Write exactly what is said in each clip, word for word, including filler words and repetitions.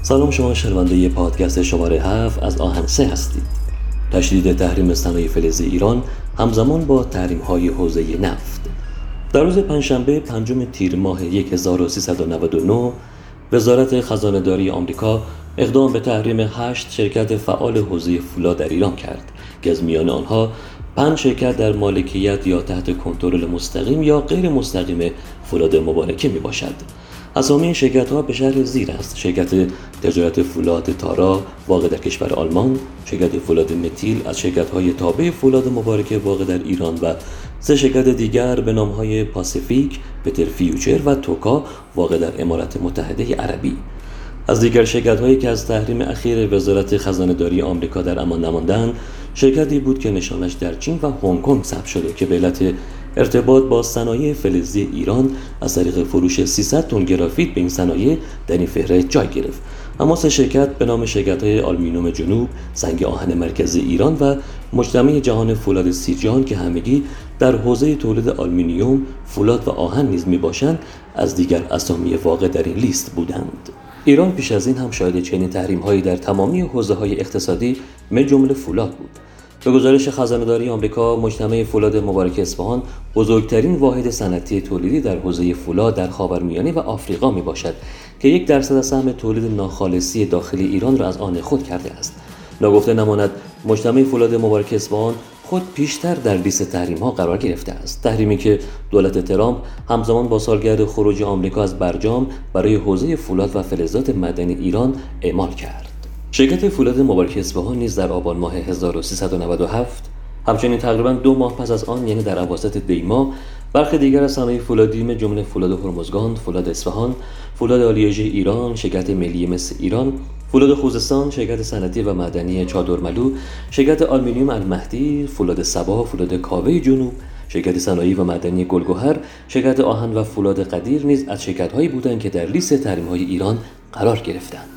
سلام، شما شنونده پادکست شماره هفت از آهن سه هستید. تشدید تحریم صنایع فلزی ایران همزمان با تحریم‌های حوزه نفت. در روز پنجشنبه پنجم تیر ماه هزار و سیصد و نود و نه وزارت خزانه‌داری آمریکا اقدام به تحریم هشت شرکت فعال حوزه فولاد در ایران کرد که از میان آنها پنج شرکت در مالکیت یا تحت کنترل مستقیم یا غیر مستقیم فولاد مبارکه می باشد. اسامی این شرکت‌ها به شرح زیر است: شرکت تجارت فولاد تارا واقع در کشور آلمان، شرکت فولاد متیل از شرکت‌های تابع فولاد مبارکه واقع در ایران و سه شرکت دیگر به نام‌های پاسیفیک، پتر فیوچر و توکا واقع در امارات متحده عربی. از دیگر شرکت‌هایی که از تحریم اخیر وزارت خزانه‌داری آمریکا در امان نماندند، شرکتی بود که نشانش در چین و هنگ کنگ ثبت شده که به علت ارتباط با صنایع فلزی ایران از طریق فروش سیصد تن گرافیت به این صنایع در این فهرست جای گرفت. اما سه شرکت به نام شرکت‌های آلومینیوم جنوب، سنگ آهن مرکزی ایران و مجتمع جهان فولاد سیرجان که همگی در حوزه تولید آلومینیوم، فولاد و آهن نیز میباشند، از دیگر اسامی واقع در این لیست بودند. ایران پیش از این هم شاهد چنین تحریم‌هایی در تمامی حوزه‌های اقتصادی من جمله فولاد بود. به گزارش خزانه‌داری آمریکا، مجتمع فولاد مبارکه اصفهان بزرگترین واحد صنعتی تولیدی در حوزه فولاد در خاورمیانه و آفریقا میباشد که یک درصد از سهم تولید ناخالصی داخلی ایران را از آن خود کرده است. ناگفته نماند مجتمع فولاد مبارکه اصفهان خود پیشتر در لیست تحریم‌ها قرار گرفته است، تحریمی که دولت ترامپ همزمان با سالگرد خروج آمریکا از برجام برای حوزه فولاد و فلزات معدنی ایران اعمال کرد. شرکت فولاد مبارکه اصفهان نیز در آبان ماه هزار و سیصد و نود و هفت، همچنین تقریباً دو ماه پس از آن، یعنی در اواسط دی ماه، برخی دیگر از صنایع فولادی من جمله فولاد هرمزگان، فولاد اصفهان، فولاد آلیاژی ایران، شرکت ملی مس ایران، فولاد خوزستان، شرکت صنعتی و معدنی چادرملو، شرکت آلومینیوم المهدی، فولاد صبا، فولاد کاوه جنوب، شرکت صنایع و معدنی گلگهر، شرکت آهن و فولاد قدیر نیز از شرکت‌هایی بودند که در لیست تحریم‌های ایران قرار گرفتند.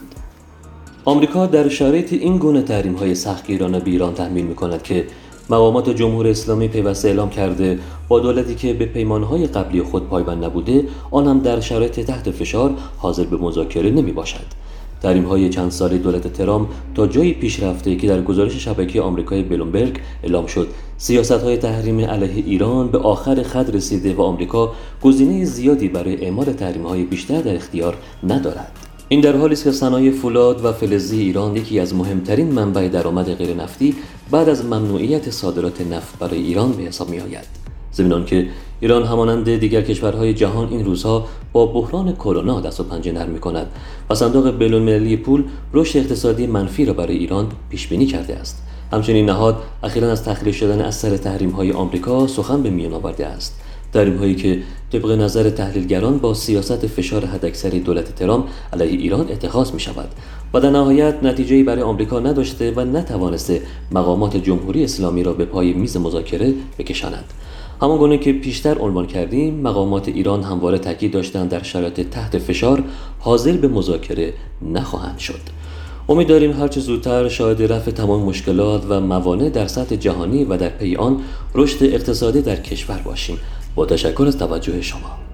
آمریکا در شرایط این گونه تحریم‌های سختگیرانه به ایران تحمیل می‌کند که مقامات جمهوری اسلامی پیوسته اعلام کرده با دولتی که به پیمانهای قبلی خود پایبند نبوده، آن هم در شرایط تحت فشار حاضر به مذاکره نمی‌باشد. تحریم‌های چند ساله دولت ترامپ تا جایی پیش رفته که در گزارش شبکه آمریکای بلومبرگ اعلام شد سیاست‌های تحریم علیه ایران به آخر خط رسیده و آمریکا گزینه زیادی برای اعمال تحریم‌های بیشتر در اختیار ندارد. این در حالی است که صنایع فولاد و فلزی ایران یکی از مهمترین منبع درآمد غیر نفتی بعد از ممنوعیت صادرات نفت برای ایران به حساب می‌آید. ضمن آنکه ایران همانند دیگر کشورهای جهان این روزها با بحران کرونا دست و پنجه نرم می‌کند و صندوق بین‌المللی پول رشد اقتصادی منفی را برای ایران پیش بینی کرده است. همچنین نهاد اخیراً از تخلیه شدن اثر تحریم‌های آمریکا سخن به میان آورده است. تحریم‌هایی که طبق نظر تحلیلگران با سیاست فشار حداکثری دولت ترامپ علیه ایران اتخاذ می‌شود و در نهایت نتیجه‌ای برای آمریکا نداشته و نتوانسته مقامات جمهوری اسلامی را به پای میز مذاکره بکشاند. همان گونه که پیشتر عنوان کردیم، مقامات ایران همواره تاکید داشتند در شرایط تحت فشار حاضر به مذاکره نخواهند شد. امید داریم هرچه زودتر شاهد رفع تمام مشکلات و موانع در سطح جهانی و در پی آن رشد اقتصادی در کشور باشیم. با تشکر از توجه شما.